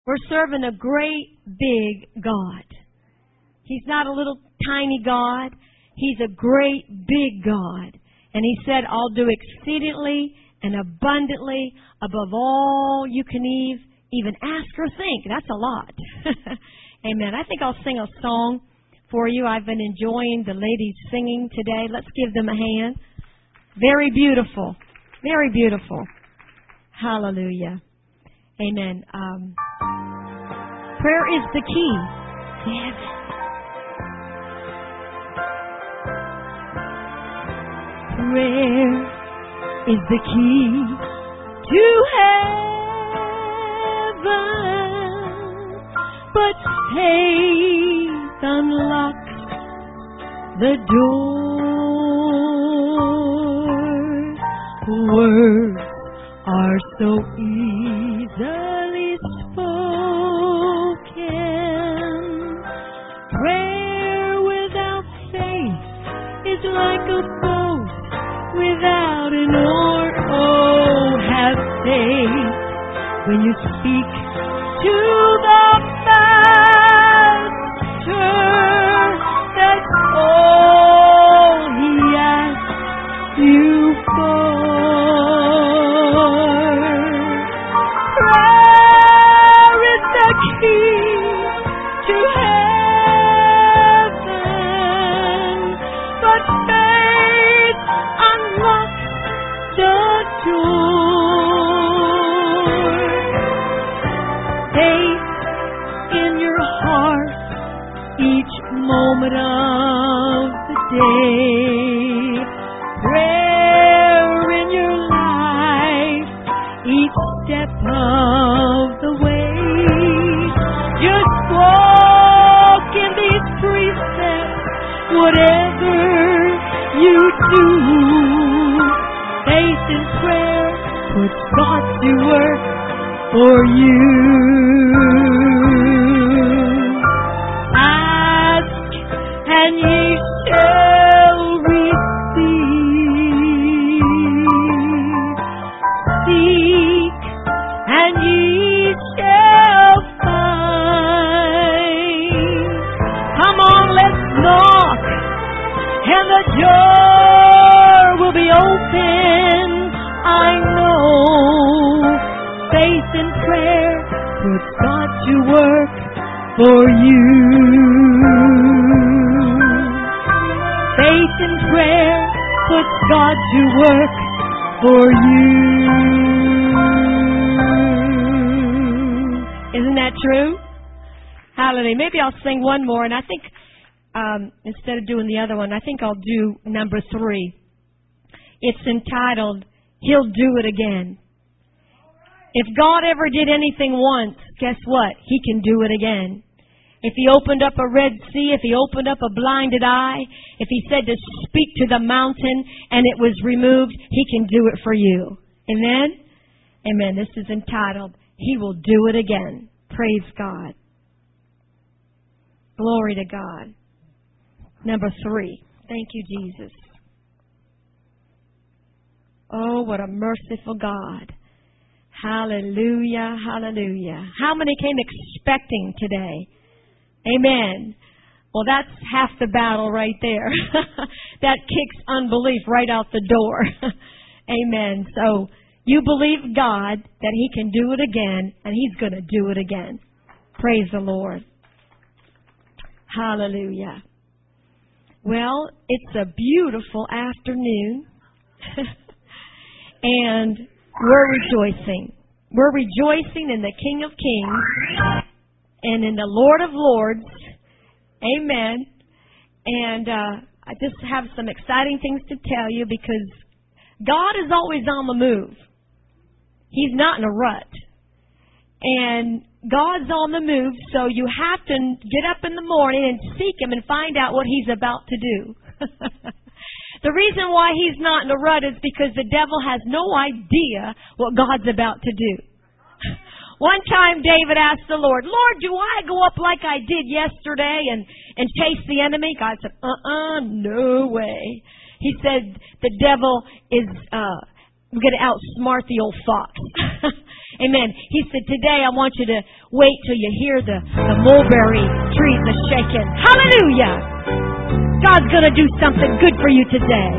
We're serving a great big God. He's not a little tiny God. He's a great big God. And He said, I'll do exceedingly and abundantly above all you can even ask or think. That's a lot. Amen. I think I'll sing a song for you. I've been enjoying the ladies singing today. Let's give them a hand. Very beautiful. Very beautiful. Hallelujah. Amen. Prayer is the key to heaven. Prayer is the key to heaven, but faith unlocks the door. Words are so easily spoken. Prayer without faith is like a boat without an oar. Oh, have faith when you speak to the Master. That's all He asks you for. Prayer is the key to heaven, but faith unlocks the door. Faith in your heart each moment of the day. Prayer in your life each step of the way. Just walk in these precepts, whatever you do. Faith and prayer puts God to work for you. Ask and ye shall receive. Seek and ye shall find. Come on, let's knock, and the door will be open. I know faith and prayer puts God to work for you. Faith and prayer puts God to work for you. Isn't that true? Hallelujah. Maybe I'll sing one more, and I think instead of doing the other one, I think I'll do number 3. It's entitled, He'll Do It Again. If God ever did anything once, guess what? He can do it again. If He opened up a Red Sea, if He opened up a blinded eye, if He said to speak to the mountain and it was removed, He can do it for you. Amen? Amen. This is entitled, He Will Do It Again. Praise God. Glory to God. Number 3. Thank you, Jesus. Oh, what a merciful God. Hallelujah, hallelujah. How many came expecting today? Amen. Well, that's half the battle right there. That kicks unbelief right out the door. Amen. So you believe God that He can do it again, and He's going to do it again. Praise the Lord. Hallelujah. Well, it's a beautiful afternoon, and we're rejoicing. We're rejoicing in the King of Kings and in the Lord of Lords. Amen. And I just have some exciting things to tell you because God is always on the move. He's not in a rut. And God's on the move, so you have to get up in the morning and seek Him and find out what He's about to do. The reason why He's not in a rut is because the devil has no idea what God's about to do. One time David asked the Lord, Lord, do I go up like I did yesterday and chase the enemy? God said, no way. He said the devil is We're going to outsmart the old fox. Amen. He said, today I want you to wait till you hear the mulberry trees are shaking. Hallelujah. God's going to do something good for you today.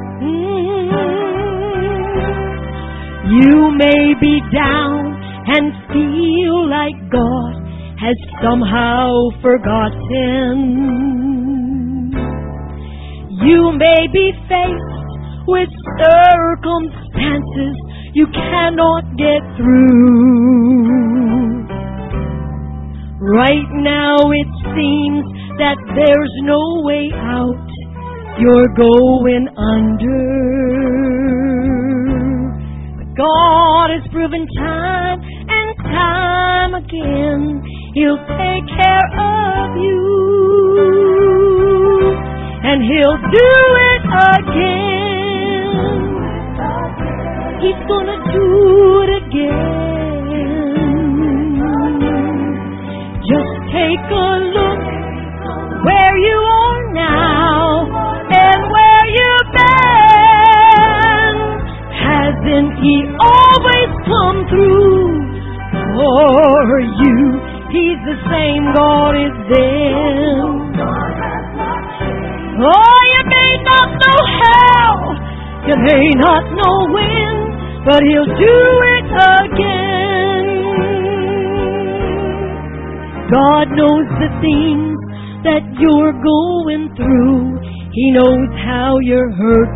You may be down and feel like God has somehow forgotten. You may be faced with circumstances you cannot get through. Right now it seems that there's no way out. You're going under. God has proven time and time again He'll take care of you. And He'll do it again. He's gonna do it again. Just take a look where you are now and where you've been. Hasn't He always come through for you? He's the same God as then. Oh, you may not know how, you may not know when, but He'll do it again. God knows the things that you're going through. He knows how you're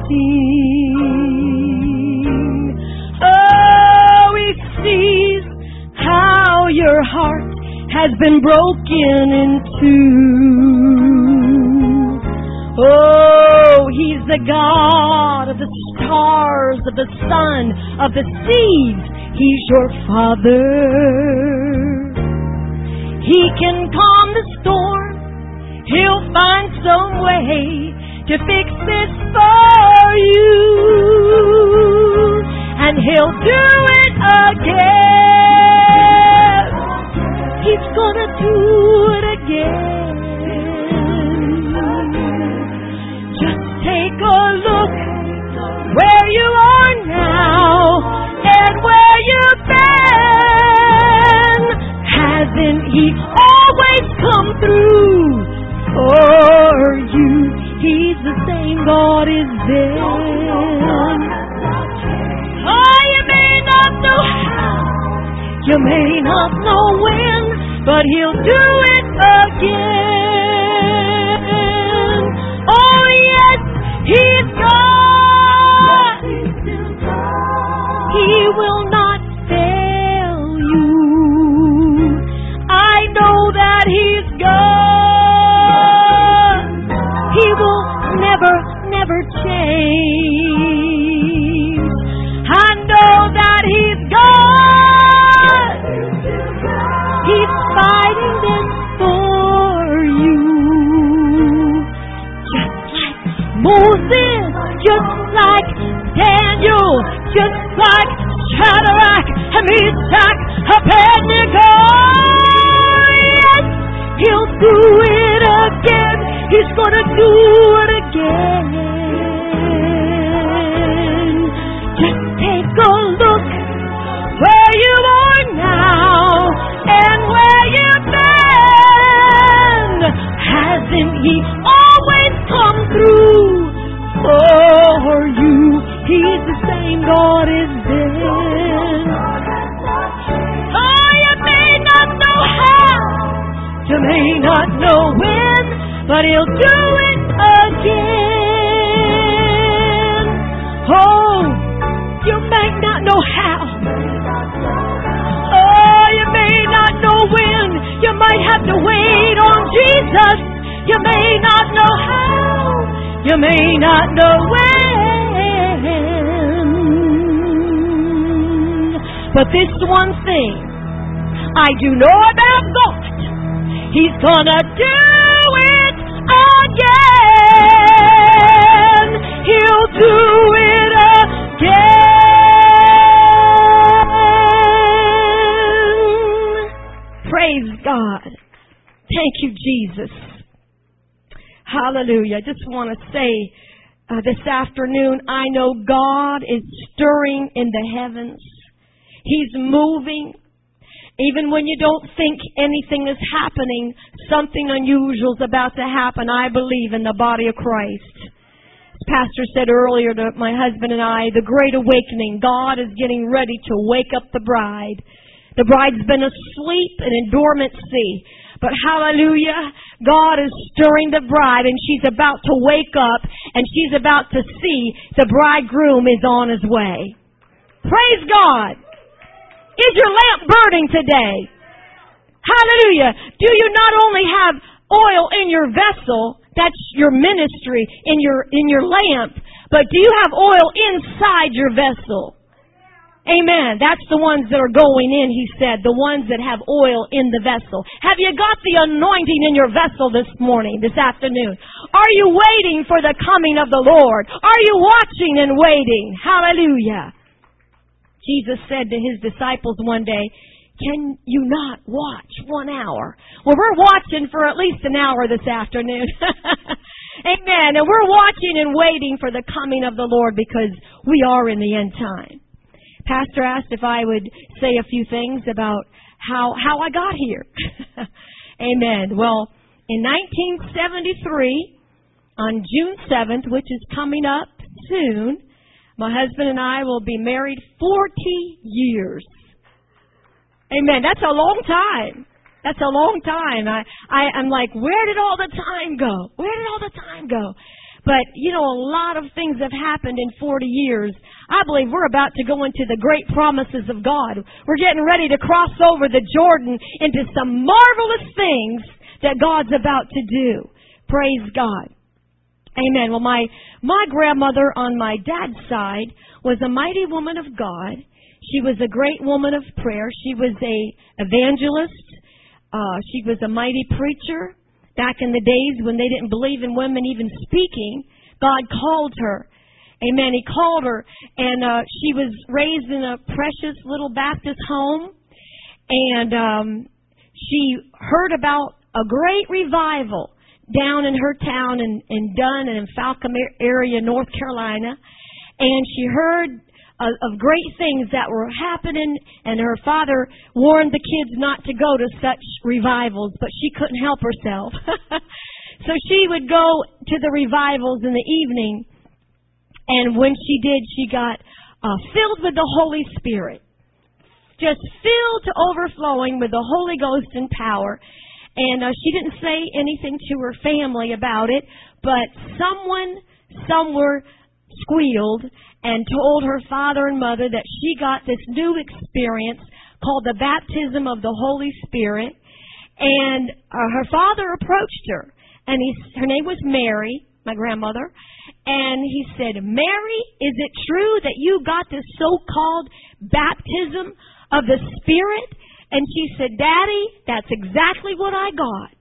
hurting. Oh, He sees how your heart has been broken in two. Oh, He's the God of the stars, of the sun, of the seas. He's your Father. He can calm the storm. He'll find some way to fix this for you. And He'll do it again. He's gonna do it again. Just take a look where you are now and where you've been. Hasn't He always come through for you? He's the same God as then. Oh, you may not know how, you may not know when, but He'll do it again. Oh yes, He's God. He will not fail you. I know that He's God. He will never change. I know that He's God. He's fighting this for you. Just like Moses, just like Daniel, just like Shadrach, Meshach, Abednego. Yes, He'll do it again. He's gonna do it again. Just take a look where you are now and where you've been. Hasn't He always come through for you? He's the same God as then. Oh, you may not know how, you may not know when, but He'll do it again. Oh, you may not know how. Oh, you may not know when. You might have to wait on Jesus. You may not know how. You may not know when. But this one thing I do know about God. He's gonna do it again. He'll do it again. Praise God. Thank you, Jesus. Hallelujah. I just want to say this afternoon, I know God is stirring in the heavens. He's moving. Even when you don't think anything is happening, something unusual is about to happen, I believe, in the body of Christ. As Pastor said earlier to my husband and I, the great awakening. God is getting ready to wake up the bride. The bride's been asleep and in dormancy. But hallelujah, God is stirring the bride, and she's about to wake up, and she's about to see the bridegroom is on his way. Praise God. Is your lamp burning today? Hallelujah. Do you not only have oil in your vessel, that's your ministry, in your lamp, but do you have oil inside your vessel? Amen. That's the ones that are going in, he said, the ones that have oil in the vessel. Have you got the anointing in your vessel this morning, this afternoon? Are you waiting for the coming of the Lord? Are you watching and waiting? Hallelujah. Jesus said to his disciples one day, can you not watch 1 hour? Well, we're watching for at least an hour this afternoon. Amen. And we're watching and waiting for the coming of the Lord because we are in the end time. Pastor asked if I would say a few things about how I got here. Amen. Well, in 1973, on June 7th, which is coming up soon, my husband and I will be married 40 years. Amen. That's a long time. That's a long time. I'm like, where did all the time go? Where did all the time go? But, you know, a lot of things have happened in 40 years. I believe we're about to go into the great promises of God. We're getting ready to cross over the Jordan into some marvelous things that God's about to do. Praise God. Amen. Well, my grandmother on my dad's side was a mighty woman of God. She was a great woman of prayer. She was a evangelist. She was a mighty preacher. Back in the days when they didn't believe in women even speaking, God called her. Amen. He called her. And she was raised in a precious little Baptist home. And she heard about a great revival down in her town in Dunn and in Falcom area, North Carolina. And she heard of great things that were happening, and her father warned the kids not to go to such revivals, but she couldn't help herself. So she would go to the revivals in the evening, and when she did, she got filled with the Holy Spirit. Just filled to overflowing with the Holy Ghost and power. And she didn't say anything to her family about it, but someone somewhere squealed and told her father and mother that she got this new experience called the baptism of the Holy Spirit. And her father approached her, and her name was Mary, my grandmother, and he said, Mary, is it true that you got this so-called baptism of the Spirit? And she said, Daddy, that's exactly what I got.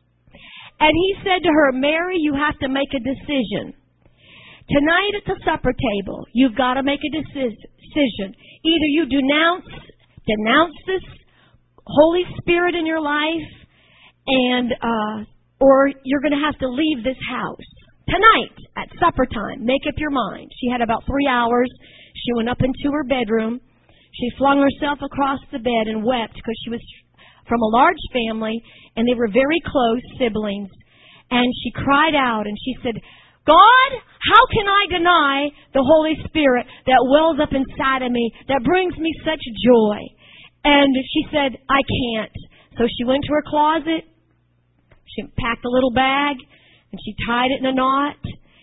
And he said to her, Mary, you have to make a decision. Tonight at the supper table, you've got to make a decision. Either you denounce this Holy Spirit in your life, and or you're going to have to leave this house. Tonight at supper time, make up your mind. She had about 3 hours. She went up into her bedroom. She flung herself across the bed and wept because she was from a large family, and they were very close siblings. And she cried out, and she said, God, how can I deny the Holy Spirit that wells up inside of me, that brings me such joy? And she said, I can't. So she went to her closet, she packed a little bag, and she tied it in a knot,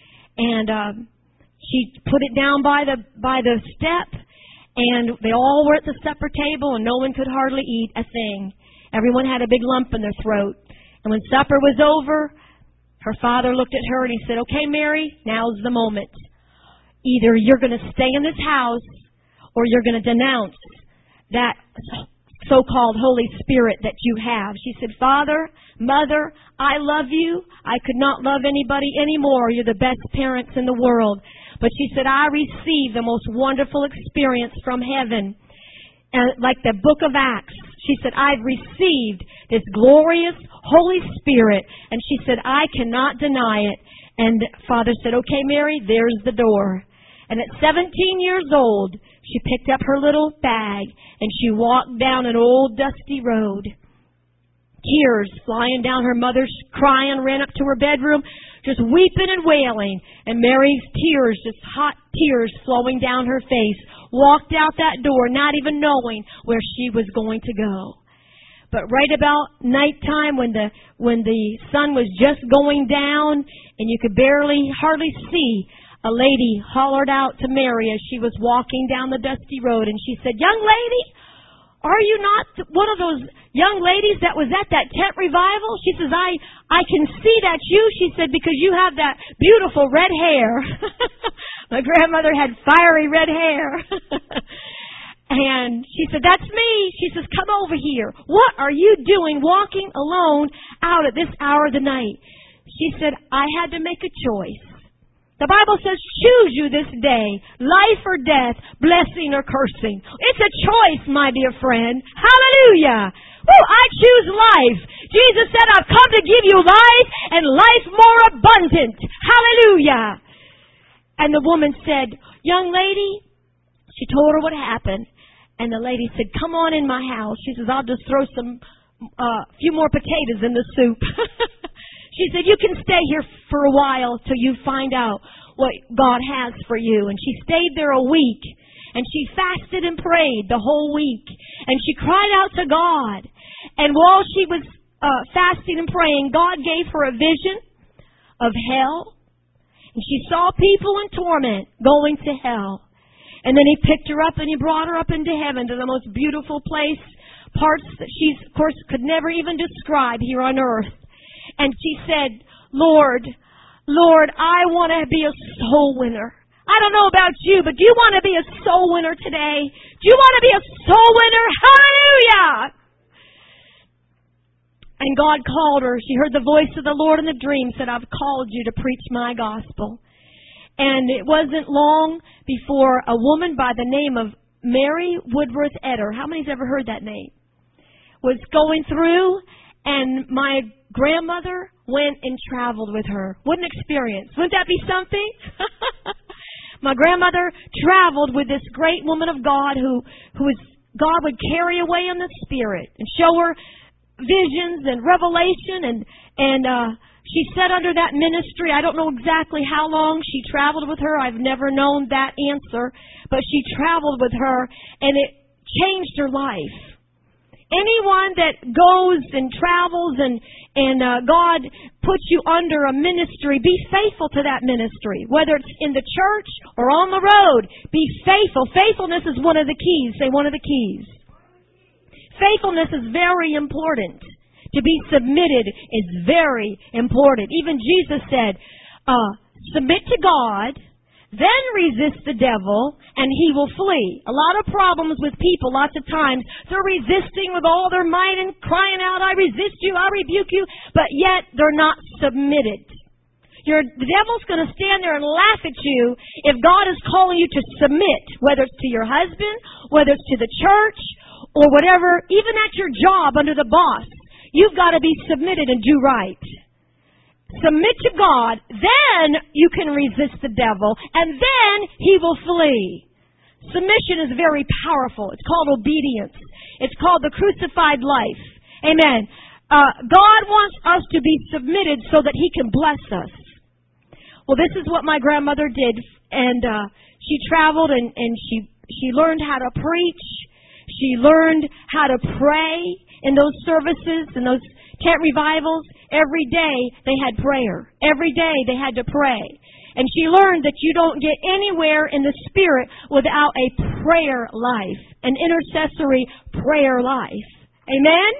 and she put it down by the step, and they all were at the supper table, and no one could hardly eat a thing. Everyone had a big lump in their throat. And when supper was over, her father looked at her and he said, okay, Mary, now's the moment. Either you're going to stay in this house or you're going to denounce that so-called Holy Spirit that you have. She said, Father, Mother, I love you. I could not love anybody anymore. You're the best parents in the world. But she said, I received the most wonderful experience from heaven. Like the book of Acts. She said, I've received this glorious Holy Spirit. And she said, I cannot deny it. And Father said, okay, Mary, there's the door. And at 17 years old, she picked up her little bag and she walked down an old dusty road. Tears flying down. Her mother crying, ran up to her bedroom, just weeping and wailing. And Mary's tears, just hot tears flowing down her face, walked out that door not even knowing where she was going to go. But right about nighttime when the sun was just going down and you could hardly see, a lady hollered out to Mary as she was walking down the dusty road, and she said, young lady, are you not one of those young ladies that was at that tent revival? She says, I can see that's you, she said, because you have that beautiful red hair. My grandmother had fiery red hair. And she said, that's me. She says, come over here. What are you doing walking alone out at this hour of the night? She said, I had to make a choice. The Bible says, choose you this day, life or death, blessing or cursing. It's a choice, my dear friend. Hallelujah. Oh, I choose life. Jesus said, I've come to give you life and life more abundant. Hallelujah. And the woman said, young lady, she told her what happened. And the lady said, come on in my house. She says, I'll just throw few more potatoes in the soup. She said, you can stay here for a while till you find out what God has for you. And she stayed there a week. And she fasted and prayed the whole week. And she cried out to God. And while she was fasting and praying, God gave her a vision of hell. And she saw people in torment going to hell. And then He picked her up and He brought her up into heaven to the most beautiful place, parts that she, of course, could never even describe here on earth. And she said, Lord, I want to be a soul winner. I don't know about you, but do you want to be a soul winner today? Do you want to be a soul winner? Hallelujah! And God called her. She heard the voice of the Lord in the dream, said, I've called you to preach my gospel. And it wasn't long before a woman by the name of Mary Woodworth Etter, how many's ever heard that name, was going through, and my grandmother went and traveled with her. What an experience. Wouldn't that be something? My grandmother traveled with this great woman of God who God would carry away in the Spirit and show her visions and revelation, and she sat under that ministry. I don't know exactly how long she traveled with her. I've never known that answer, but she traveled with her, and it changed her life. Anyone that goes and travels and God puts you under a ministry, be faithful to that ministry. Whether it's in the church or on the road, be faithful. Faithfulness is one of the keys. Say, one of the keys. Faithfulness is very important. To be submitted is very important. Even Jesus said, submit to God, then resist the devil, and he will flee. A lot of problems with people, lots of times, they're resisting with all their might and crying out, I resist you, I rebuke you, but yet they're not submitted. The devil's going to stand there and laugh at you if God is calling you to submit, whether it's to your husband, whether it's to the church, or whatever, even at your job under the boss. You've got to be submitted and do right. Submit to God, then you can resist the devil, and then he will flee. Submission is very powerful. It's called obedience. It's called the crucified life. Amen. God wants us to be submitted so that He can bless us. Well, this is what my grandmother did, and she traveled and she learned how to preach. She learned how to pray in those services, in those tent revivals. Every day they had prayer. Every day they had to pray. And she learned that you don't get anywhere in the Spirit without a prayer life, an intercessory prayer life. Amen?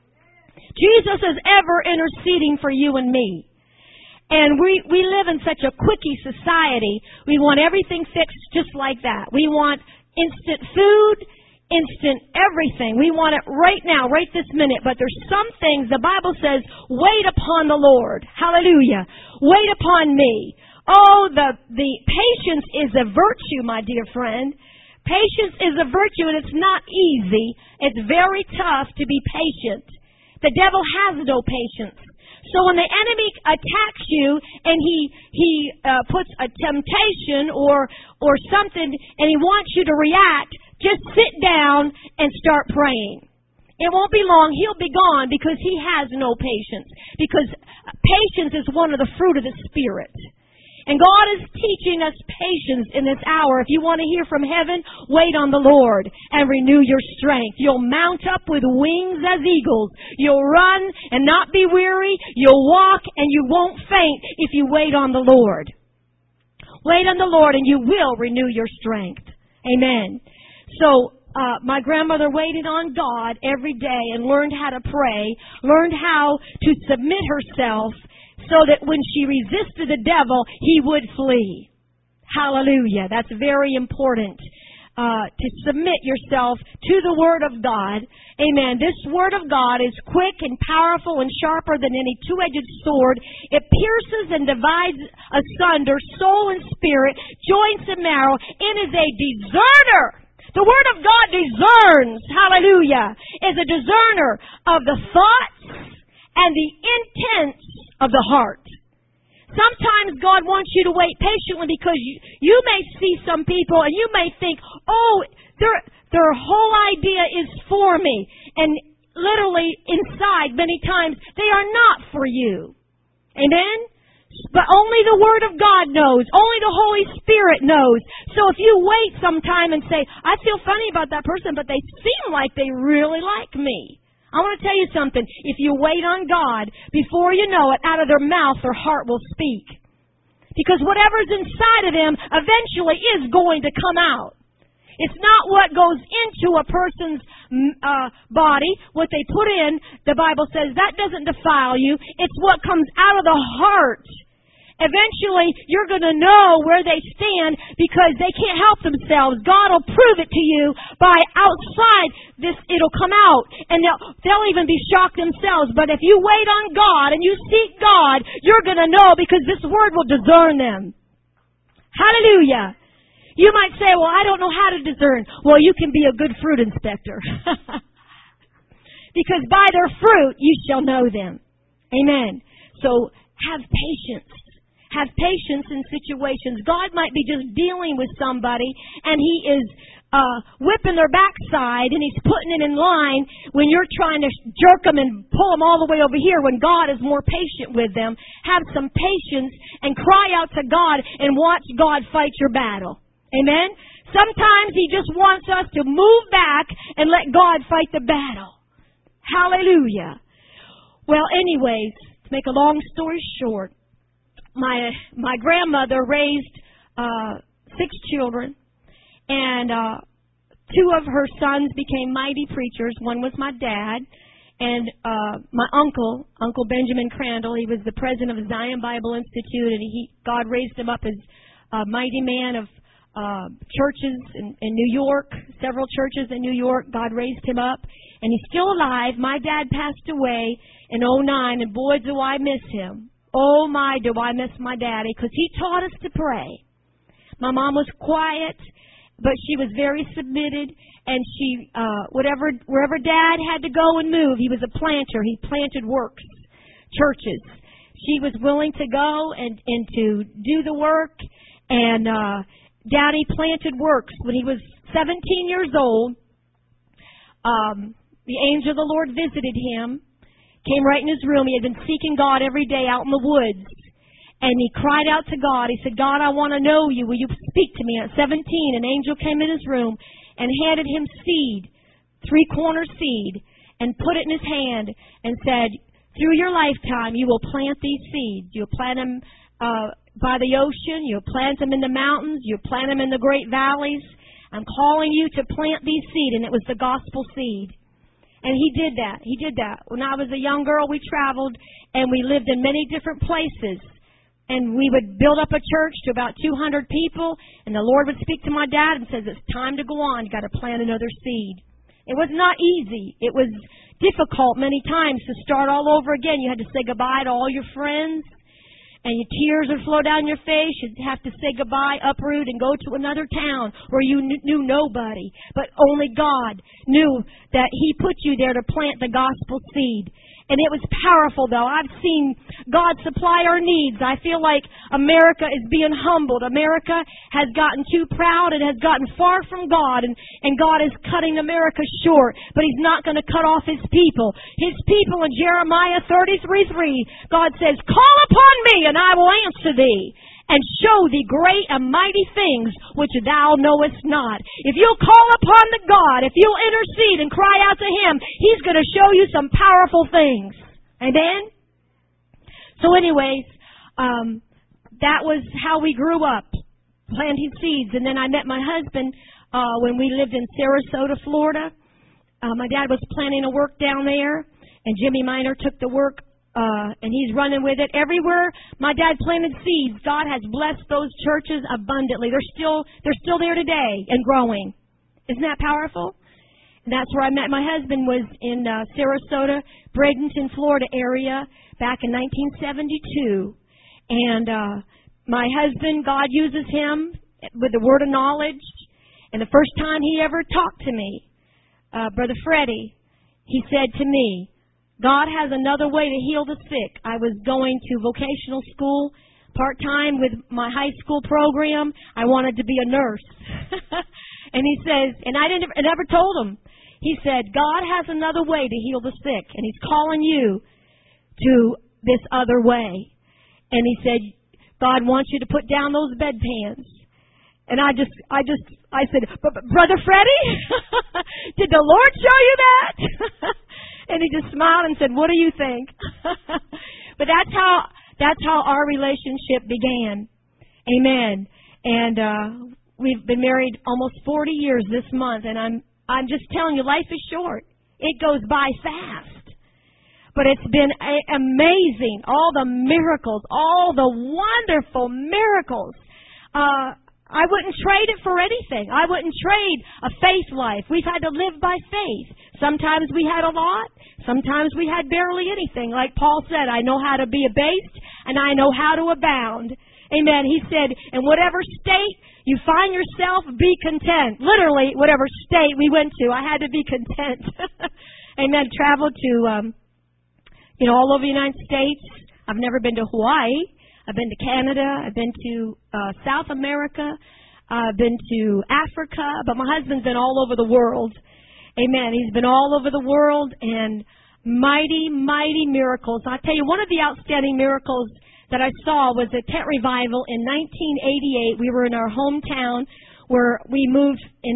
Jesus is ever interceding for you and me. And we live in such a quickie society. We want everything fixed just like that. We want instant food, instant everything. We want it right now, right this minute. But there's some things, the Bible says, wait upon the Lord. Hallelujah. Wait upon me. Oh, the patience is a virtue, my dear friend. Patience is a virtue, and it's not easy. It's very tough to be patient. The devil has no patience. So when the enemy attacks you and he puts a temptation or something and he wants you to react, just sit down and start praying. It won't be long. He'll be gone because he has no patience. Because patience is one of the fruit of the Spirit. And God is teaching us patience in this hour. If you want to hear from heaven, wait on the Lord and renew your strength. You'll mount up with wings as eagles. You'll run and not be weary. You'll walk and you won't faint if you wait on the Lord. Wait on the Lord and you will renew your strength. Amen. So, my grandmother waited on God every day and learned how to pray, learned how to submit herself, so that when she resisted the devil, he would flee. Hallelujah. That's very important. To submit yourself to the Word of God. Amen. This Word of God is quick and powerful and sharper than any two-edged sword. It pierces and divides asunder soul and spirit, joints and marrow. It is a discerner. The Word of God discerns, hallelujah, is a discerner of the thoughts and the intents of the heart. Sometimes God wants you to wait patiently because you may see some people and you may think, oh, their whole idea is for me. And literally inside, many times, they are not for you. Amen? But only the Word of God knows. Only the Holy Spirit knows. So if you wait some time and say, I feel funny about that person, but they seem like they really like me. I want to tell you something. If you wait on God, before you know it, out of their mouth, their heart will speak. Because whatever's inside of them eventually is going to come out. It's not what goes into a person's body, what they put in. The Bible says that doesn't defile you. It's what comes out of the heart. Eventually, you're going to know where they stand because they can't help themselves. God will prove it to you by outside this. It'll come out, and they'll even be shocked themselves. But if you wait on God and you seek God, you're going to know because this Word will discern them. Hallelujah. You might say, well, I don't know how to discern. Well, you can be a good fruit inspector. Because by their fruit, you shall know them. Amen. So, have patience. Have patience in situations. God might be just dealing with somebody, and He is whipping their backside, and He's putting it in line when you're trying to jerk them and pull them all the way over here when God is more patient with them. Have some patience and cry out to God and watch God fight your battle. Amen? Sometimes He just wants us to move back and let God fight the battle. Hallelujah. Well, anyways, to make a long story short, my grandmother raised 6 children, and 2 of her sons became mighty preachers. One was my dad, and my uncle Benjamin Crandall. He was the president of Zion Bible Institute, and God raised him up as a mighty man of churches in New York, several churches in New York. God raised him up, and he's still alive. My dad passed away in 2009, and boy, do I miss him. Oh my, do I miss my daddy, because he taught us to pray. My mom was quiet, but she was very submitted, and she, wherever Dad had to go and move, he was a planter. He planted works, churches. She was willing to go and to do the work, and Daddy planted works. When he was 17 years old, the angel of the Lord visited him. Came right in his room. He had been seeking God every day out in the woods. And he cried out to God. He said, God, I want to know you. Will you speak to me? At 17, an angel came in his room and handed him seed, 3-corner seed, and put it in his hand and said, through your lifetime, you will plant these seeds. You'll plant them by the ocean. You'll plant them in the mountains. You'll plant them in the great valleys. I'm calling you to plant these seed. And it was the gospel seed. And he did that. He did that. When I was a young girl, we traveled, and we lived in many different places. And we would build up a church to about 200 people, and the Lord would speak to my dad and says, it's time to go on. You've got to plant another seed. It was not easy. It was difficult many times to start all over again. You had to say goodbye to all your friends, and your tears would flow down your face. You'd have to say goodbye, uproot, and go to another town where you knew nobody. But only God knew that He put you there to plant the gospel seed. And it was powerful, though. I've seen God supply our needs. I feel like America is being humbled. America has gotten too proud and has gotten far from God. And God is cutting America short. But He's not going to cut off His people. His people in Jeremiah 33:3, God says, "Call upon me, and I will answer thee, and show thee great and mighty things which thou knowest not." If you'll call upon the God, if you'll intercede and cry out to Him, He's going to show you some powerful things. Amen? So anyways, that was how we grew up, planting seeds. And then I met my husband when we lived in Sarasota, Florida. My dad was planning a work down there, and Jimmy Miner took the work and he's running with it. Everywhere my dad planted seeds, God has blessed those churches abundantly. They're still there today and growing. Isn't that powerful? And that's where I met my husband, was in Sarasota, Bradenton, Florida area back in 1972. And my husband, God uses him with the word of knowledge. And the first time he ever talked to me, Brother Freddie, he said to me, "God has another way to heal the sick." I was going to vocational school part-time with my high school program. I wanted to be a nurse. And he says, and I never told him. He said, "God has another way to heal the sick, and He's calling you to this other way." And he said, "God wants you to put down those bedpans." And I said, "Brother Freddie, did the Lord show you that?" And he just smiled and said, "What do you think?" But that's how our relationship began. Amen. And we've been married almost 40 years this month, and I'm just telling you, life is short. It goes by fast. But it's been amazing. All the miracles, all the wonderful miracles. I wouldn't trade it for anything. I wouldn't trade a faith life. We've had to live by faith. Sometimes we had a lot. Sometimes we had barely anything. Like Paul said, "I know how to be abased, and I know how to abound." Amen. He said, in whatever state you find yourself, be content. Literally, whatever state we went to, I had to be content. Amen. Traveled to, all over the United States. I've never been to Hawaii. I've been to Canada. I've been to South America. I've been to Africa. But my husband's been all over the world. Amen. He's been all over the world, and mighty, mighty miracles. I'll tell you, one of the outstanding miracles that I saw was a tent revival in 1988. We were in our hometown where we moved in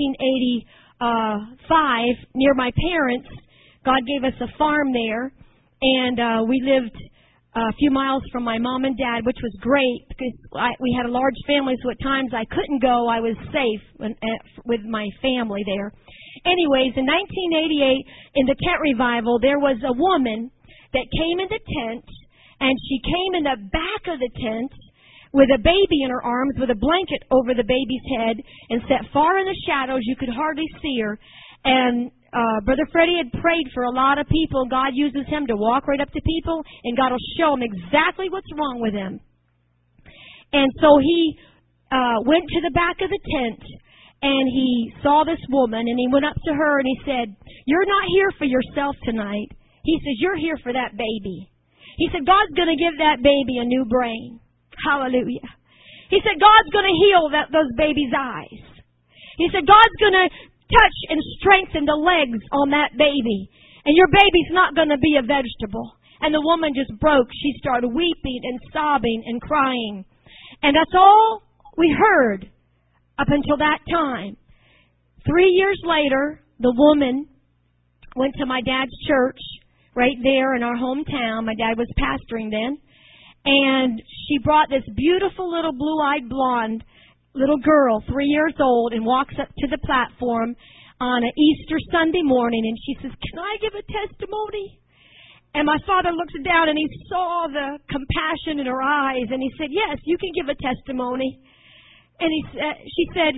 1985 near my parents. God gave us a farm there, and we lived a few miles from my mom and dad, which was great because we had a large family, so at times I couldn't go. I was safe with my family there. Anyways, in 1988, in the tent revival, there was a woman that came in the tent, and she came in the back of the tent with a baby in her arms with a blanket over the baby's head and sat far in the shadows. You could hardly see her. And Brother Freddie had prayed for a lot of people. God uses him to walk right up to people, and God will show him exactly what's wrong with them. And so he went to the back of the tent, and he saw this woman, and he went up to her, and he said, "You're not here for yourself tonight." He says, "You're here for that baby." He said, "God's going to give that baby a new brain." Hallelujah. He said, "God's going to heal those babies' eyes." He said, "God's going to touch and strengthen the legs on that baby. And your baby's not going to be a vegetable." And the woman just broke. She started weeping and sobbing and crying. And that's all we heard up until that time. 3 years later, the woman went to my dad's church right there in our hometown. My dad was pastoring then. And she brought this beautiful little blue-eyed blonde little girl, 3 years old, and walks up to the platform on an Easter Sunday morning, and she says, "Can I give a testimony?" And my father looks down, and he saw the compassion in her eyes, and he said, "Yes, you can give a testimony." And she said,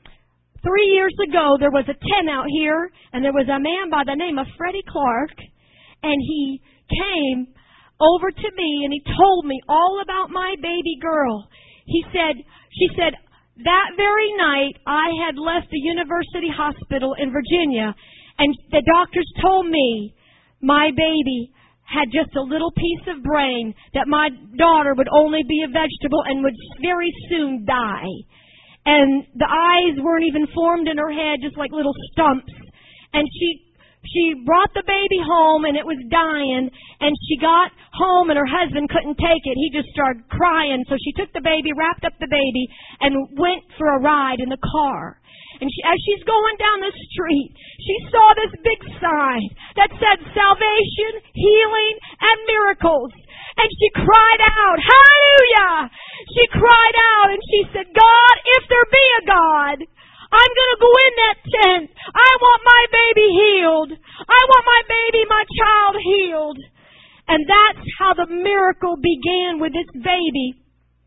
3 years ago, there was a tent out here, and there was a man by the name of Freddie Clark, and he came over to me, and he told me all about my baby girl. She said, "That very night, I had left the University Hospital in Virginia, and the doctors told me my baby had just a little piece of brain, that my daughter would only be a vegetable and would very soon die. And the eyes weren't even formed in her head, just like little stumps. And she brought the baby home, and it was dying, and she got home, and her husband couldn't take it. He just started crying. So she took the baby, wrapped up the baby, and went for a ride in the car. And as she's going down the street, she saw this big sign that said salvation, healing, and miracles. And she cried out, hallelujah! She cried out and she said, God, if there be a God, I'm going to go in that tent. I want my baby healed. I want my baby, my child healed. And that's how the miracle began with this baby.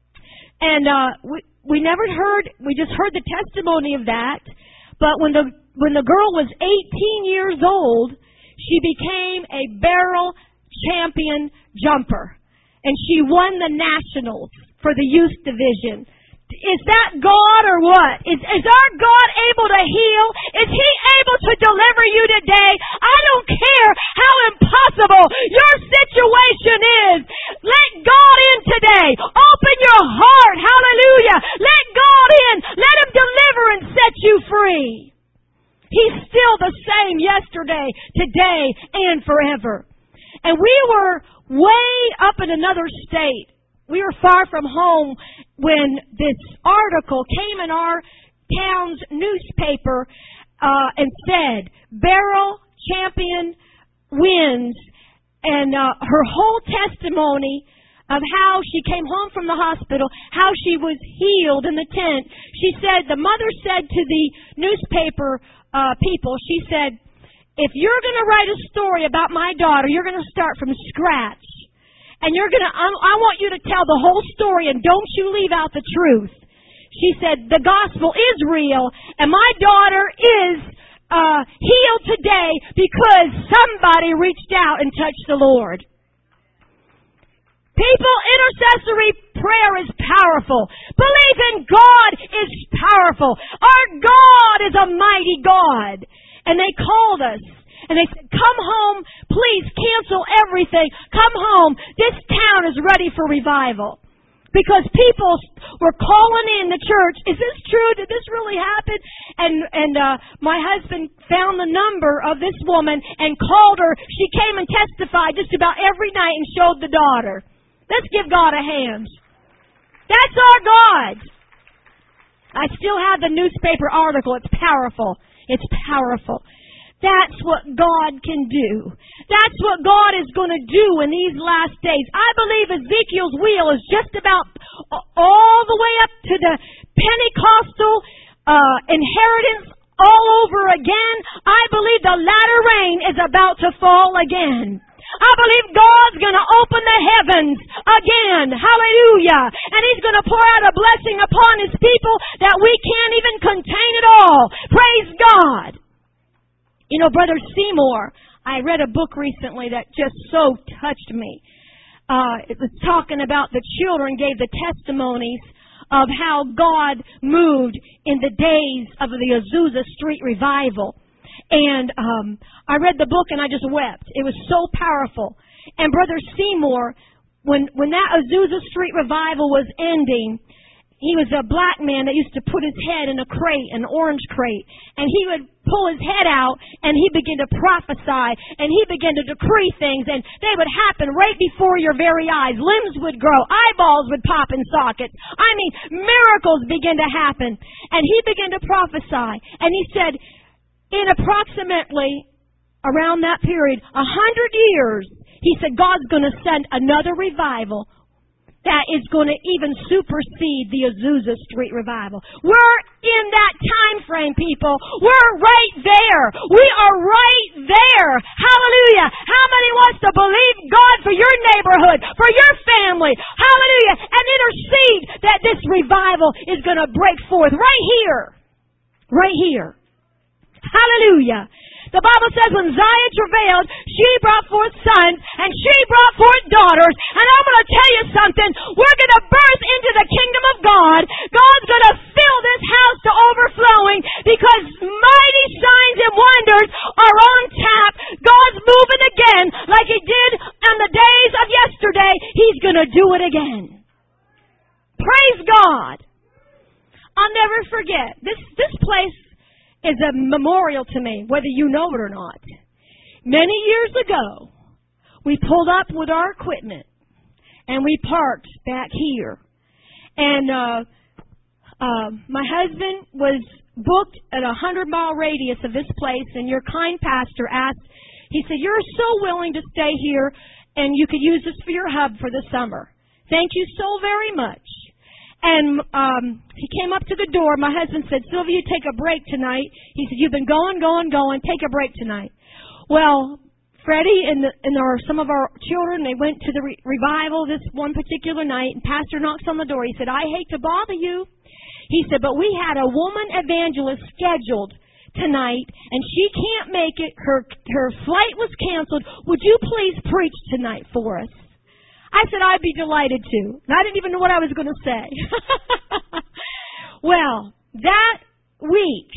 And we never heard, we just heard the testimony of that. But when the girl was 18 years old, she became a barrel champion jumper. And she won the nationals for the youth division. Is that God or what? Is our God able to heal? Is He able to deliver you today? I don't care how impossible your situation is. Let God in today. Open your heart. Hallelujah. Let God in. Let Him deliver and set you free. He's still the same yesterday, today, and forever. And we were way up in another state. We were far from home when this article came in our town's newspaper and said, Barrel Champion wins. And her whole testimony of how she came home from the hospital, how she was healed in the tent. She said, the mother said to the newspaper people, she said, if you're going to write a story about my daughter, you're going to start from scratch. And I want you to tell the whole story and don't you leave out the truth. She said, the gospel is real and my daughter is healed today because somebody reached out and touched the Lord. People, intercessory prayer is powerful. Believe in God is powerful. Our God is a mighty God. And they called us. And they said, come home, please cancel everything. Come home. This town is ready for revival. Because people were calling in the church, is this true? Did this really happen? And my husband found the number of this woman and called her. She came and testified just about every night and showed the daughter. Let's give God a hand. That's our God. I still have the newspaper article. It's powerful. It's powerful. That's what God can do. That's what God is going to do in these last days. I believe Ezekiel's wheel is just about all the way up to the Pentecostal inheritance all over again. I believe the latter rain is about to fall again. I believe God's going to open the heavens again. Hallelujah. And He's going to pour out a blessing upon His people that we can't even contain at all. Praise God. You know, Brother Seymour, I read a book recently that just so touched me. It was talking about the children gave the testimonies of how God moved in the days of the Azusa Street revival. And I read the book and I just wept. It was so powerful. And Brother Seymour, when that Azusa Street revival was ending, he was a black man that used to put his head in a crate, an orange crate, and he would pull his head out and he began to prophesy and he began to decree things and they would happen right before your very eyes. Limbs would grow, eyeballs would pop in sockets. I mean, miracles began to happen. And he began to prophesy and he said, in approximately around that period, 100 years, he said, God's going to send another revival that is going to even supersede the Azusa Street revival. We're in that time frame, people. We're right there. We are right there. Hallelujah. How many wants to believe God for your neighborhood, for your family? Hallelujah. And intercede that this revival is going to break forth right here. Right here. Hallelujah. The Bible says when Zion travailed, she brought forth sons and she brought forth daughters. And I'm going to tell you something. We're going to birth into the kingdom of God. God's going to fill this house to overflowing because mighty signs and wonders are on tap. God's moving again like He did on going to do it again. Praise God. I'll never forget. This place is a memorial to me, whether you know it or not. Many years ago, we pulled up with our equipment and we parked back here. And my husband was booked at a 100-mile radius of this place, and your kind pastor asked, he said, "You're so willing to stay here, and you could use this for your hub for the summer. Thank you so very much." And he came up to the door. My husband said, "Sylvia, you take a break tonight." He said, "You've been going. Take a break tonight." Well, Freddie and some of our children, they went to the revival this one particular night, and Pastor knocks on the door. He said, "I hate to bother you." He said, "But we had a woman evangelist scheduled tonight, and she can't make it. Her flight was canceled. Would you please preach tonight for us?" I said, "I'd be delighted to." And I didn't even know what I was going to say. Well, that week,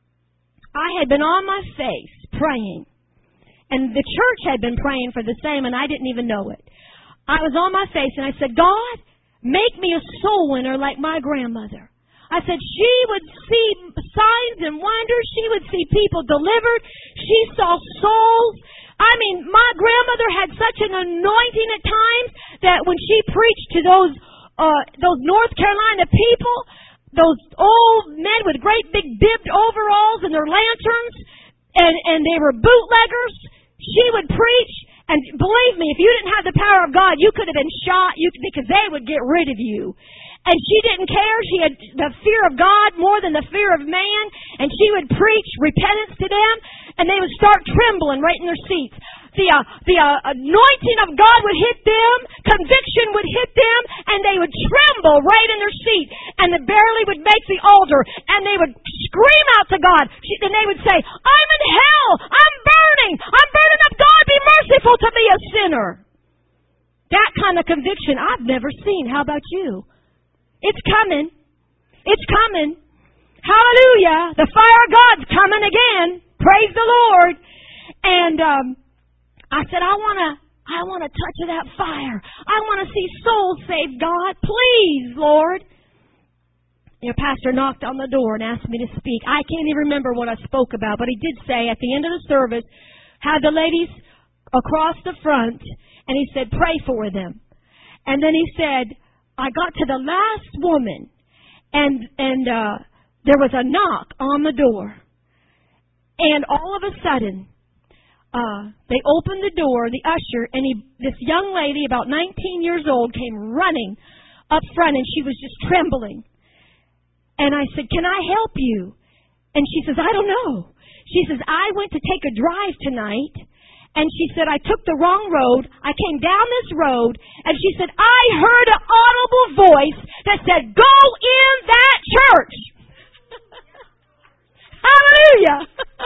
I had been on my face praying. And the church had been praying for the same, and I didn't even know it. I was on my face, and I said, "God, make me a soul winner like my grandmother." I said, she would see signs and wonders. She would see people delivered. She saw souls. I mean, my grandmother had such an anointing at times that when she preached to those North Carolina people, those old men with great big bibbed overalls and their lanterns, and they were bootleggers, she would preach. And believe me, if you didn't have the power of God, you could have been shot because they would get rid of you. And she didn't care. She had the fear of God more than the fear of man. And she would preach repentance to them, and they would start trembling right in their seats. The anointing of God would hit them, conviction would hit them, and they would tremble right in their seat. And they barely would make the altar, and they would scream out to God. And they would say, "I'm in hell! I'm burning up! God, be merciful to me, a sinner!" That kind of conviction I've never seen. How about you? It's coming. It's coming. Hallelujah. The fire of God's coming again. Praise the Lord. And I said, I want to touch that fire. I want to see souls saved, God. Please, Lord. Your pastor knocked on the door and asked me to speak. I can't even remember what I spoke about, but he did say at the end of the service, have the ladies across the front, and he said, pray for them. And then he said, I got to the last woman, and there was a knock on the door. And all of a sudden, they opened the door, the usher, and this young lady, about 19 years old, came running up front, and she was just trembling. And I said, can I help you? And she says, I don't know. She says, I went to take a drive tonight, and she said, I took the wrong road. I came down this road, and she said, I heard an audible voice that said, go in that church. Hallelujah.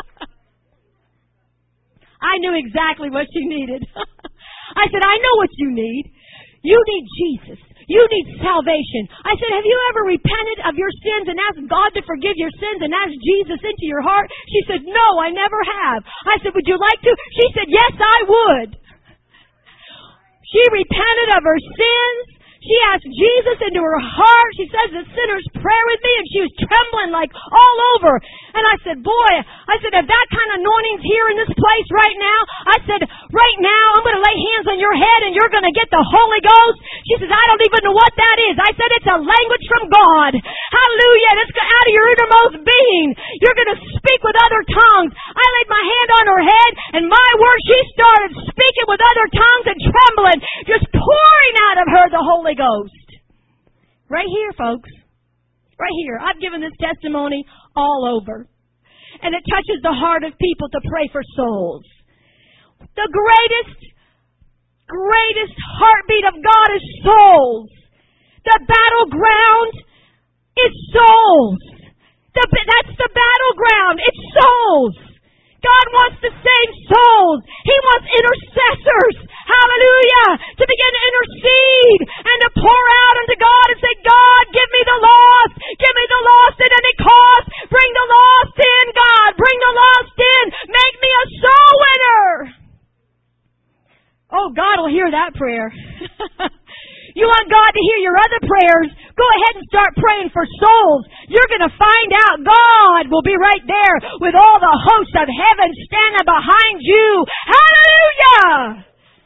I knew exactly what she needed. I said, I know what you need. You need Jesus. You need salvation. I said, have you ever repented of your sins and asked God to forgive your sins and asked Jesus into your heart? She said, no, I never have. I said, would you like to? She said, yes, I would. She repented of her sins. She asked Jesus into her heart. She says the sinner's prayer with me, and she was trembling like all over. And I said, boy, if that kind of anointing's here in this place right now, I said, right now I'm going to lay hands on your head and you're going to get the Holy Ghost. She says, I don't even know what that is. I said, it's a language from God. Hallelujah. It's out of your innermost being. You're going to speak with other tongues. I laid my hand on her head, and my word, she started speaking with other tongues and trembling, just pouring out of her the Holy Ghost. Right here, folks. Right here. I've given this testimony all over. And it touches the heart of people to pray for souls. The greatest heartbeat of God is souls. The battleground is souls. That's the battleground. It's souls. God wants to save souls. He wants intercessors. Hallelujah. To begin to intercede and to pour out unto God and say, God, give me the lost. Give me the lost at any cost. Bring the lost in, God. Bring the lost in. Make me a soul winner. Oh, God will hear that prayer. You want God to hear your other prayers? Go ahead and start praying for souls. You're going to find out God will be right there with all the hosts of heaven standing behind you. Hallelujah!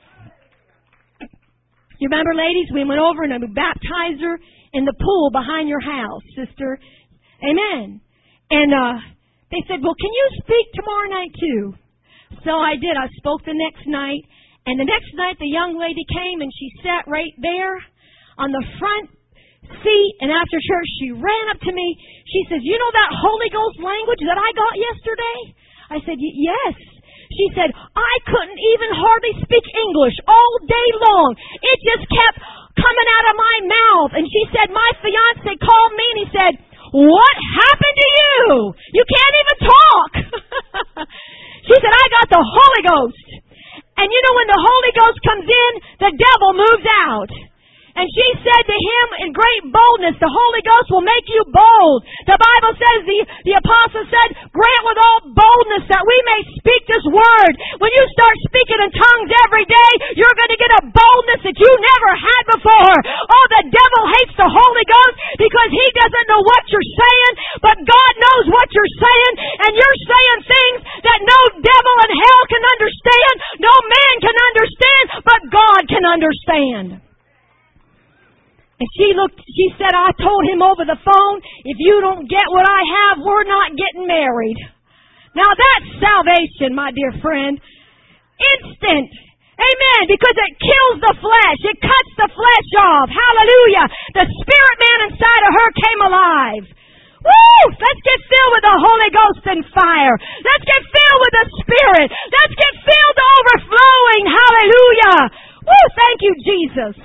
You remember, ladies, we went over and we baptized her in the pool behind your house, sister. Amen. And they said, well, can you speak tomorrow night too? So I did. I spoke the next night. And the next night the young lady came and she sat right there on the front seat. And after church she ran up to me. She says, you know that Holy Ghost language that I got yesterday? I said, yes. She said, I couldn't even hardly speak English all day long. It just kept coming out of my mouth. And she said, my fiancé called me and he said, what happened to you? You can't even talk. She said, I got the Holy Ghost. And you know when the Holy Ghost comes in, the devil moves out. And she said to him in great boldness, the Holy Ghost will make you bold. The Bible says, the apostle said, grant with all boldness that we may speak this word. When you start speaking in tongues every day, you're going to get a boldness that you never had before. Oh, the devil hates the Holy Ghost because he doesn't know what you're saying, but God knows what you're saying, and you're saying things that no devil in hell can understand, no man can understand, but God can understand. And she said, I told him over the phone, if you don't get what I have, we're not getting married. Now that's salvation, my dear friend. Instant. Amen. Because it kills the flesh. It cuts the flesh off. Hallelujah. The spirit man inside of her came alive. Woo! Let's get filled with the Holy Ghost and fire. Let's get filled with the Spirit. Let's get filled to overflowing. Hallelujah. Woo! Thank you, Jesus.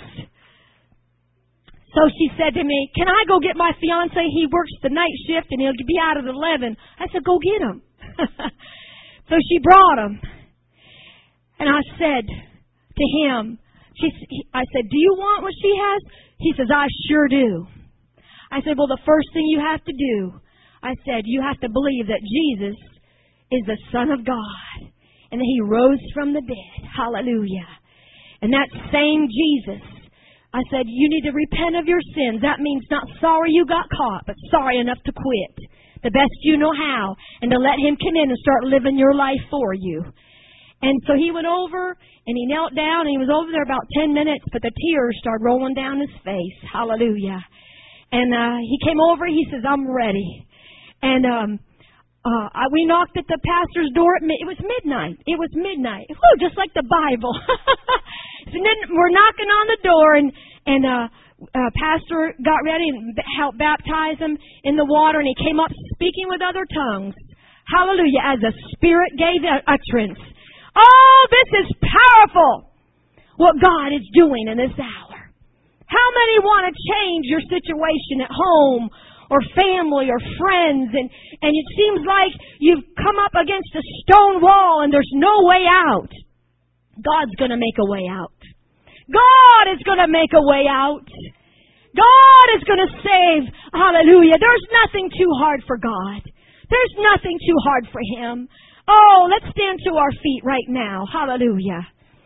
So she said to me, can I go get my fiancé? He works the night shift and he'll be out at 11. I said, go get him. So she brought him. And I said to him, I said, do you want what she has? He says, I sure do. I said, well, the first thing you have to do, I said, you have to believe that Jesus is the Son of God and that He rose from the dead. Hallelujah. And that same Jesus, I said, you need to repent of your sins. That means not sorry you got caught, but sorry enough to quit the best you know how and to let Him come in and start living your life for you. And so he went over and he knelt down and he was over there about 10 minutes, but the tears started rolling down his face. Hallelujah. And he came over, he says, I'm ready. And we knocked at the pastor's door. It was midnight. It was midnight. Whew, just like the Bible. And then we're knocking on the door, and pastor got ready and helped baptize him in the water, and he came up speaking with other tongues. Hallelujah, as the Spirit gave utterance. Oh, this is powerful, what God is doing in this hour. How many want to change your situation at home or family or friends, and it seems like you've come up against a stone wall and there's no way out? God's going to make a way out. God is going to make a way out. God is going to save. Hallelujah. There's nothing too hard for God. There's nothing too hard for Him. Oh, let's stand to our feet right now. Hallelujah.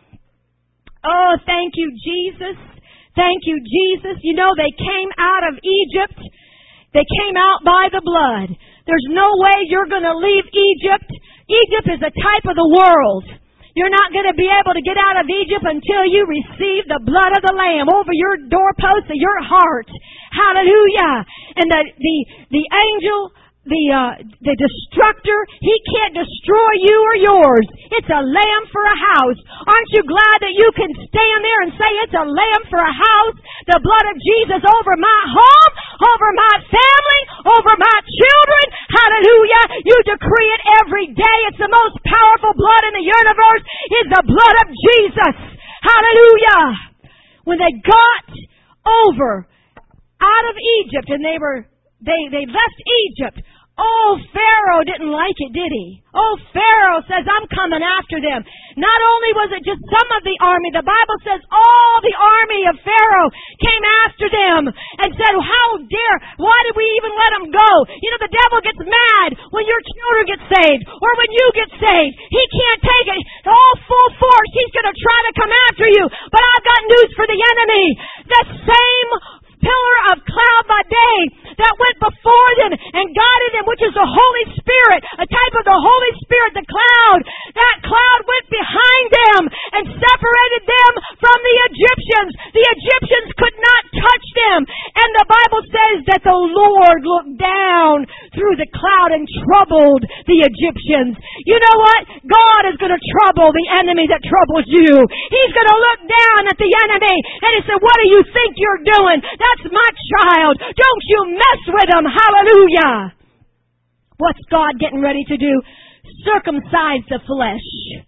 Oh, thank you, Jesus. Thank you, Jesus. You know, they came out of Egypt. They came out by the blood. There's no way you're going to leave Egypt. Egypt is a type of the world. You're not going to be able to get out of Egypt until you receive the blood of the Lamb over your doorpost of your heart. Hallelujah. And the angel, the destructor, he can't destroy you or yours. It's a lamb for a house. Aren't you glad that you can stand there and say it's a lamb for a house? The blood of Jesus over my home, over my family, over my children. Hallelujah. You decree it every day. It's the most powerful blood in the universe is the blood of Jesus. Hallelujah. When they got over out of Egypt and they left Egypt, oh, Pharaoh didn't like it, did he? Oh, Pharaoh says, I'm coming after them. Not only was it just some of the army, the Bible says all the army of Pharaoh came after them and said, how dare, why did we even let them go? You know, the devil gets mad when your children get saved or when you get saved. He can't take it. All full force, he's going to try to come after you. But I've got news for the enemy. That same pillar of cloud by day that went before them and guided them, which is the Holy Spirit, a type of the Holy Spirit, the cloud. That cloud went behind them and separated them from the Egyptians. The Egyptians could not touch them. And the Bible says that the Lord looked down through the cloud and troubled the Egyptians. You know what? God is going to trouble the enemy that troubles you. He's going to look down at the enemy and he said, what do you think you're doing? That's my child. Don't you mess with him. Hallelujah. What's God getting ready to do? Circumcise the flesh.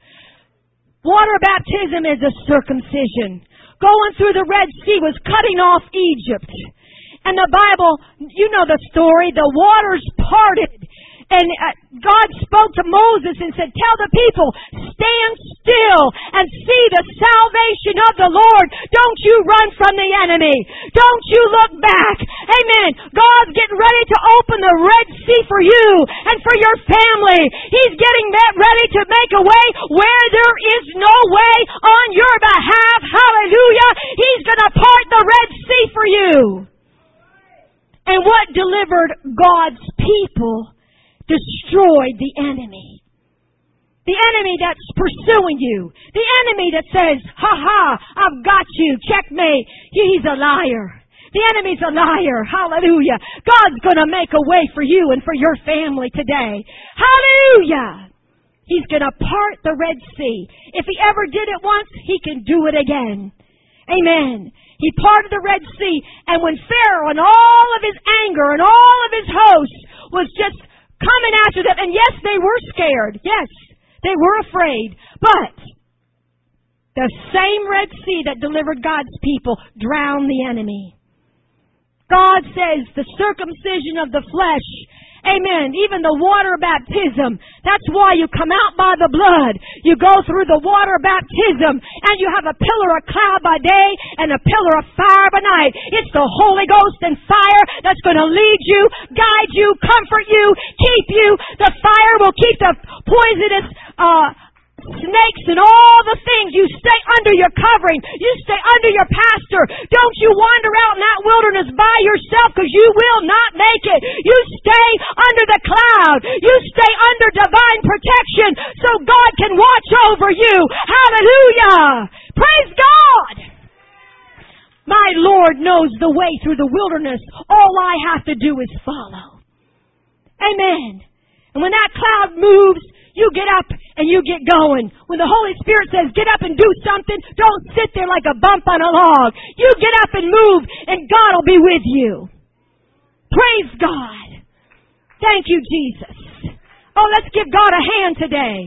Water baptism is a circumcision. Going through the Red Sea was cutting off Egypt. And the Bible, you know the story, the waters parted. And God spoke to Moses and said, tell the people, stand still and see the salvation of the Lord. Don't you run from the enemy. Don't you look back. Amen. God's getting ready to open the Red Sea for you and for your family. He's getting ready to make a way where there is no way on your behalf. Hallelujah. He's going to part the Red Sea for you. And what delivered God's people destroyed the enemy. The enemy that's pursuing you. The enemy that says, ha ha, I've got you, checkmate. He's a liar. The enemy's a liar. Hallelujah. God's going to make a way for you and for your family today. Hallelujah. He's going to part the Red Sea. If he ever did it once, he can do it again. Amen. He parted the Red Sea, and when Pharaoh and all of his anger and all of his hosts was just coming after them, and yes, they were scared. Yes, they were afraid. But the same Red Sea that delivered God's people drowned the enemy. God says the circumcision of the flesh, amen, even the water baptism, that's why you come out by the blood. You go through the water baptism and you have a pillar of cloud by day and a pillar of fire by night. It's the Holy Ghost and fire that's going to lead you, guide you, comfort you, keep you. The fire will keep the poisonous snakes and all the things. You stay under your covering. You stay under your pastor. Don't you wander out in that wilderness by yourself, because you will not make it. You stay under the cloud. You stay under divine protection so God can watch over you. Hallelujah. Praise God. My Lord knows the way through the wilderness. All I have to do is follow. Amen. And when that cloud moves, you get up and you get going. When the Holy Spirit says, get up and do something, don't sit there like a bump on a log. You get up and move, and God will be with you. Praise God. Thank you, Jesus. Oh, let's give God a hand today.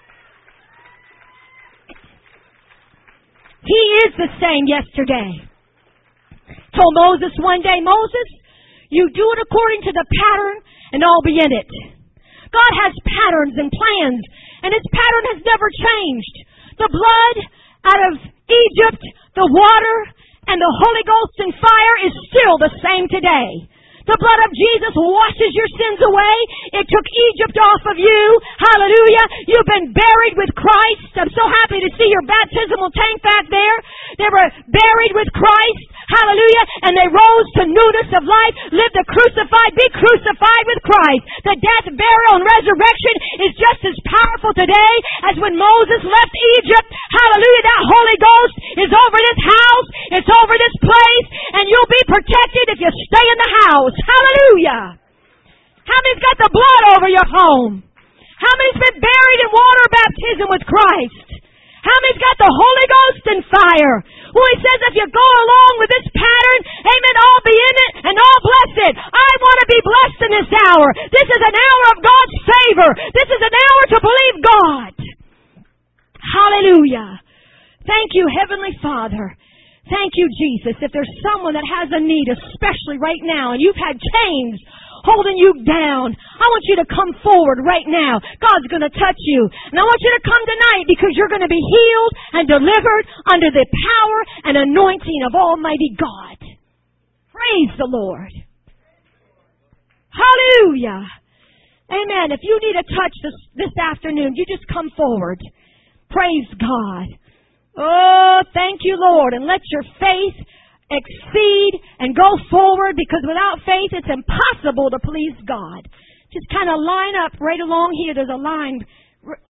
He is the same yesterday. Told Moses one day, Moses, you do it according to the pattern, and I'll be in it. God has patterns and plans, and His pattern has never changed. The blood out of Egypt, the water, and the Holy Ghost and fire is still the same today. The blood of Jesus washes your sins away. It took Egypt off of you. Hallelujah. You've been buried with Christ. I'm so happy to see your baptismal tank back there. They were buried with Christ. Hallelujah. And they rose to newness of life. Lived a crucified, be crucified with Christ. The death, burial, and resurrection is just as powerful today as when Moses left Egypt. Hallelujah. That Holy Ghost is over this house. It's over this place. And you'll be protected if you stay in the house. Hallelujah. How many's got the blood over your home? How many's been buried in water baptism with Christ? How many's got the Holy Ghost and fire? Well, He says if you go along with this pattern, amen, I'll be in it and I'll bless it. I want to be blessed in this hour. This is an hour of God's favor. This is an hour to believe God. Hallelujah. Thank you, Heavenly Father. Thank you, Jesus. If there's someone that has a need, especially right now, and you've had chains holding you down, I want you to come forward right now. God's going to touch you. And I want you to come tonight because you're going to be healed and delivered under the power and anointing of Almighty God. Praise the Lord. Hallelujah. Amen. If you need a touch this afternoon, you just come forward. Praise God. Oh, thank you, Lord. And let your faith exceed and go forward, because without faith it's impossible to please God. Just kind of line up right along here. There's a line